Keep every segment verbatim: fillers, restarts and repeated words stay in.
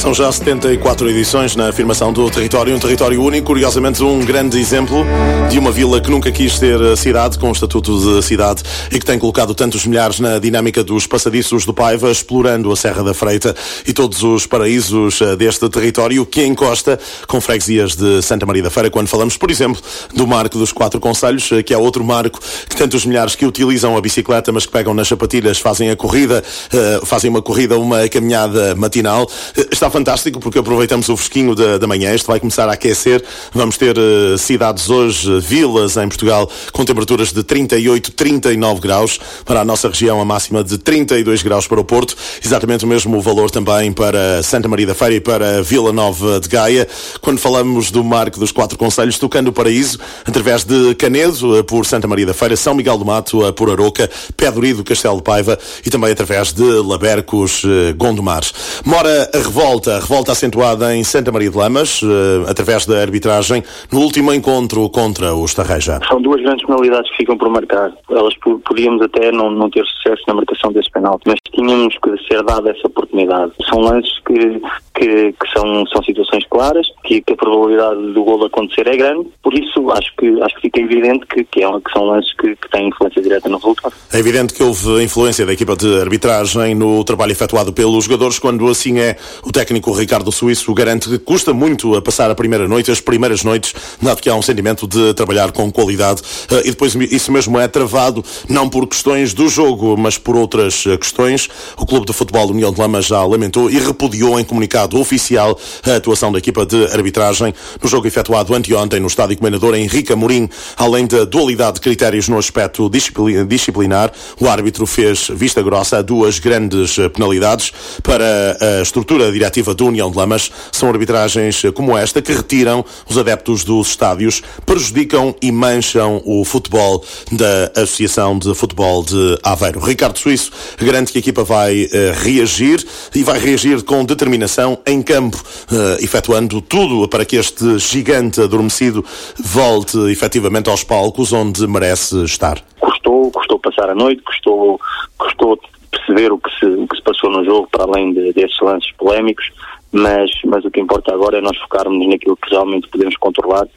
São já setenta e quatro edições na afirmação do território, um território único, curiosamente um grande exemplo de uma vila que nunca quis ter cidade, com o estatuto de cidade, e que tem colocado tantos milhares na dinâmica dos passadiços do Paiva, explorando a Serra da Freita e todos os paraísos deste território que encosta com freguesias de Santa Maria da Feira, quando falamos, por exemplo, do Marco dos Quatro Concelhos, que é outro marco que tantos milhares que utilizam a bicicleta, mas que pegam nas sapatilhas, fazem a corrida, fazem uma corrida, uma caminhada matinal. Está fantástico porque aproveitamos o fresquinho da, da manhã. Isto vai começar a aquecer. Vamos ter uh, cidades hoje, vilas em Portugal com temperaturas de trinta e oito, trinta e nove graus. Para a nossa região, a máxima de trinta e dois graus para o Porto. Exatamente o mesmo valor também para Santa Maria da Feira e para Vila Nova de Gaia. Quando falamos do Marco dos Quatro Concelhos, tocando o paraíso através de Canedo, por Santa Maria da Feira, São Miguel do Mato, por Aroca, Pédorido, Castelo de Paiva e também através de Labercos, Gondomares. Mora a revolta, a revolta acentuada em Santa Maria de Lamas, uh, através da arbitragem, no último encontro contra o Estarreja. São duas grandes penalidades que ficam por marcar. Elas podíamos até não, não ter sucesso na marcação desse penalti, mas tínhamos que ser dada essa oportunidade. São lances que, que, que são, são situações claras, que, que a probabilidade do golo acontecer é grande, por isso acho que, acho que fica evidente que, que, é, que são lances que, que têm influência direta no resultado. É evidente que houve influência da equipa de arbitragem no trabalho efetuado pelos jogadores. Quando assim é, o técnico Ricardo Suíço garante que custa muito a passar a primeira noite, as primeiras noites, dado que há um sentimento de trabalhar com qualidade, e depois isso mesmo é travado, não por questões do jogo, mas por outras questões. O Clube de Futebol União de Lamas já lamentou e repudiou em comunicado oficial a atuação da equipa de arbitragem no jogo efetuado anteontem no estádio comendador Henrique Amorim. Além da dualidade de critérios no aspecto disciplinar, o árbitro fez vista grossa a duas grandes penalidades. Para a estrutura diretiva do União de Lamas, são arbitragens como esta que retiram os adeptos dos estádios, prejudicam e mancham o futebol da Associação de Futebol de Aveiro. Ricardo Suíço garante que a equipa vai uh, reagir e vai reagir com determinação em campo, uh, efetuando tudo para que este gigante adormecido volte efetivamente aos palcos onde merece estar. Custou, custou passar a noite, custou, custou perceber o que se, o que se passou no jogo, para além de, desses lances polémicos, mas, mas o que importa agora é nós focarmos naquilo que realmente podemos controlar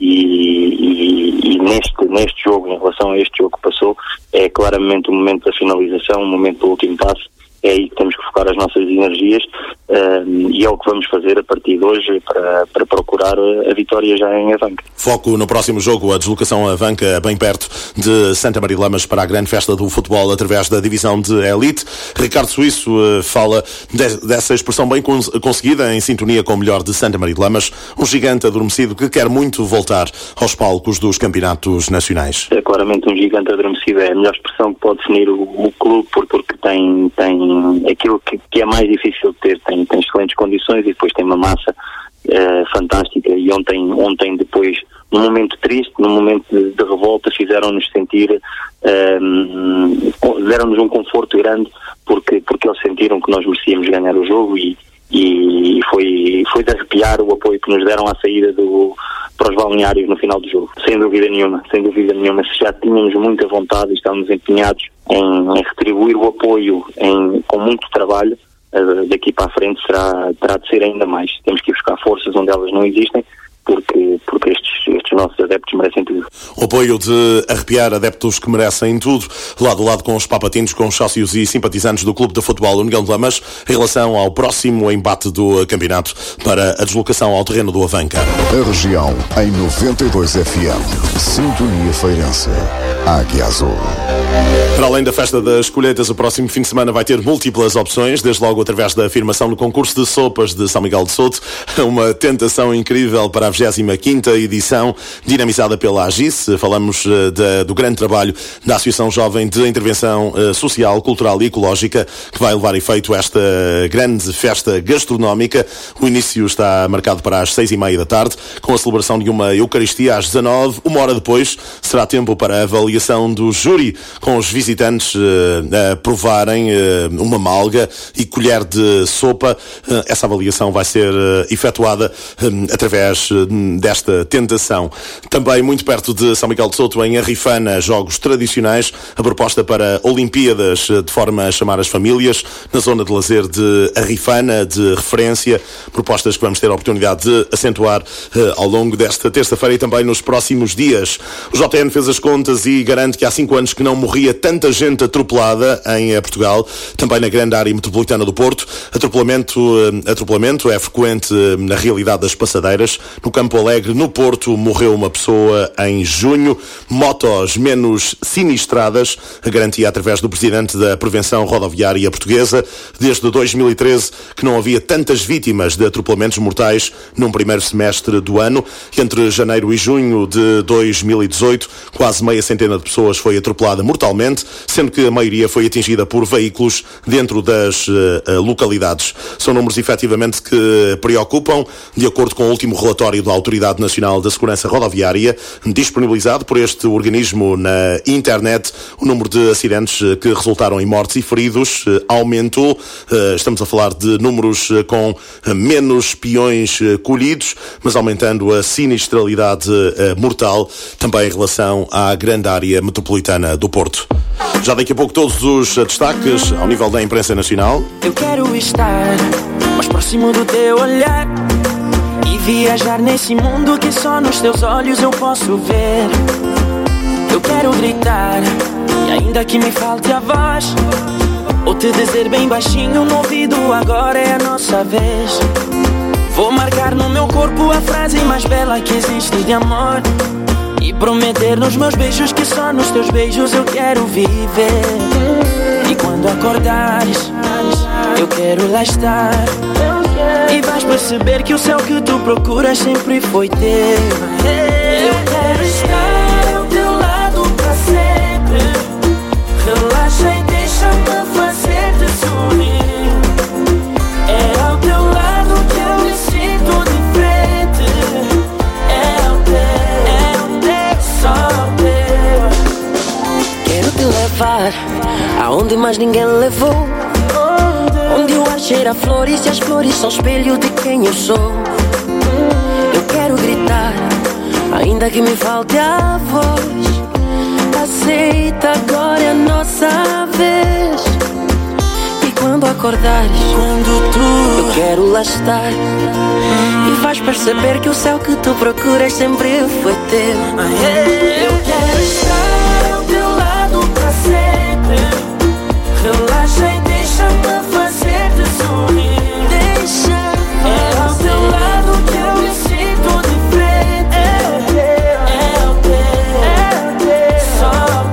e, e, e neste, neste jogo, em relação a este jogo que passou, é claramente o momento da finalização, o momento do último passo. É aí que temos que focar as nossas energias um, e é o que vamos fazer a partir de hoje para, para procurar a vitória já em Avanca. Foco no próximo jogo, a deslocação a Avanca, bem perto de Santa Maria de Lamas, para a grande festa do futebol através da divisão de elite. Ricardo Suíço uh, fala de, dessa expressão bem cons- conseguida, em sintonia com o melhor de Santa Maria de Lamas, um gigante adormecido que quer muito voltar aos palcos dos campeonatos nacionais. É claramente um gigante adormecido, é a melhor expressão que pode definir o, o clube, porque tem, tem aquilo que, que é mais difícil de ter, tem, tem excelentes condições e depois tem uma massa uh, fantástica. E ontem, ontem depois, num momento triste, num momento de, de revolta, fizeram-nos sentir, uh, deram-nos um conforto grande, porque, porque eles sentiram que nós merecíamos ganhar o jogo e, e foi, foi de arrepiar o apoio que nos deram à saída do, para os balneários no final do jogo. Sem dúvida nenhuma, sem dúvida nenhuma. Se já tínhamos muita vontade e estávamos empenhados em, em retribuir o apoio em, com muito trabalho, uh, daqui para a frente será, terá de ser ainda mais. Temos que ir buscar forças onde elas não existem, porque, porque estes, estes nossos adeptos merecem tudo. O apoio de arrepiar adeptos que merecem tudo, lado a lado com os papatinhos, com os sócios e simpatizantes do Clube de Futebol União de Lamas, em relação ao próximo embate do campeonato para a deslocação ao terreno do Avanca. A região em noventa e dois F M. Sintonia Feirense. Águia Azul. Para além da festa das colheitas, o próximo fim de semana vai ter múltiplas opções, desde logo através da afirmação do concurso de sopas de São Miguel de Souto, uma tentação incrível para a vigésima quinta edição, dinamizada pela AGIS. Falamos uh, de, do grande trabalho da Associação Jovem de Intervenção uh, Social, Cultural e Ecológica, que vai levar efeito esta grande festa gastronómica. O início está marcado para as seis e meia da tarde, com a celebração de uma Eucaristia às dezanove. Uma hora depois será tempo para a avaliação do júri, com os visitantes uh, a provarem uh, uma malga e colher de sopa. Uh, essa avaliação vai ser uh, efetuada uh, através uh, desta tentação. Também muito perto de São Miguel de Souto, em Arrifana, jogos tradicionais, a proposta para Olimpíadas, uh, de forma a chamar as famílias, na zona de lazer de Arrifana, de referência, propostas que vamos ter a oportunidade de acentuar uh, ao longo desta terça-feira e também nos próximos dias. O J N fez as contas e garante que há cinco anos que não morria tanta gente atropelada em uh, Portugal, também na grande área metropolitana do Porto. Atropelamento, uh, atropelamento é frequente uh, na realidade das passadeiras. No Campo Alegre, no Porto, morreu uma pessoa em junho. Motos menos sinistradas, a garantia através do presidente da Prevenção Rodoviária Portuguesa. Desde dois mil e treze que não havia tantas vítimas de atropelamentos mortais num primeiro semestre do ano. Entre janeiro e junho de dois mil e dezoito, quase meia centena de pessoas foi atropelada mortalmente, sendo que a maioria foi atingida por veículos dentro das uh, localidades. São números efetivamente que preocupam. De acordo com o último relatório da Autoridade Nacional da Segurança Rodoviária, disponibilizado por este organismo na internet, o número de acidentes que resultaram em mortes e feridos uh, aumentou. Uh, estamos a falar de números uh, com uh, menos peões uh, colhidos, mas aumentando a sinistralidade uh, mortal, também em relação à grande área metropolitana do Porto. Já daqui a pouco todos os uh, destaques ao nível da imprensa nacional. Eu quero estar mais próximo do teu olhar e viajar nesse mundo que só nos teus olhos eu posso ver. Eu quero gritar e ainda que me falte a voz, ou te dizer bem baixinho no ouvido, agora é a nossa vez. Vou marcar no meu corpo a frase mais bela que existe de amor e prometer nos meus beijos que só nos teus beijos eu quero viver. E quando acordares, eu quero lá estar, e vais perceber que o céu que tu procuras sempre foi teu. Eu quero estar ao teu lado pra sempre. Relaxa e deixa-me fazer-te sorrir. É ao teu lado que eu me sinto diferente. É ao teu, é ao teu, só ao teu. Quero te levar aonde mais ninguém levou, onde o ar cheira a flores e as flores são espelho de quem eu sou. Eu quero gritar, ainda que me falte a voz. Aceita, agora é a nossa vez. E quando acordares, quando tu, eu quero lá estar, e vais perceber que o céu que tu procuras sempre foi teu. Eu quero estar ao teu lado pra sempre. Relaxa e deixa-me fazer-te sorrir. Deixa, é ao teu lado que eu me sinto diferente. É ao teu, só ao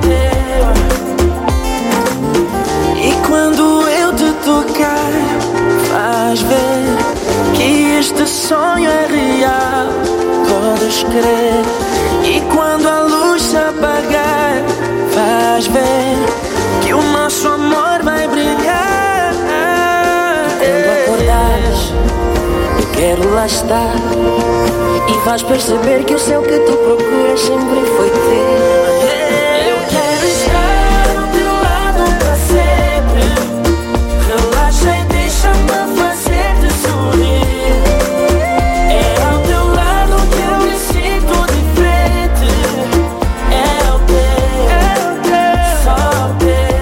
teu. E quando eu te tocar, vais ver que este sonho é real. Podes crer. E quando a luz se apagar, vais ver que o nosso amor vai brilhar. Quando acordares, eu quero lá estar, e vais perceber que o céu que tu procuras sempre foi teu. Eu quero estar ao teu lado pra sempre. Relaxa e deixa-me fazer-te sorrir. É ao teu lado que eu me sinto diferente. É ao teu, só ao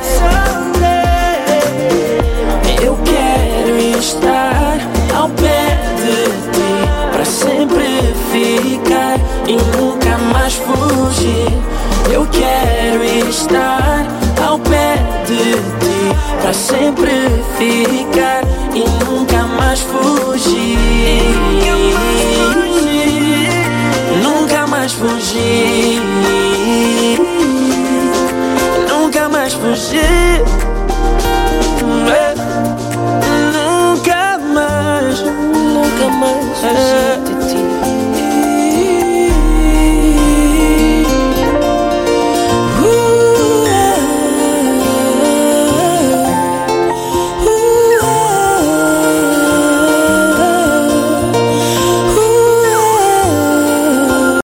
teu. Eu quero estar ao pé de ti, pra sempre ficar e nunca mais fugir. Eu quero estar ao pé de ti, pra sempre ficar e nunca mais fugir. Nunca mais fugir. Nunca mais fugir. Nunca mais, nunca mais fugir.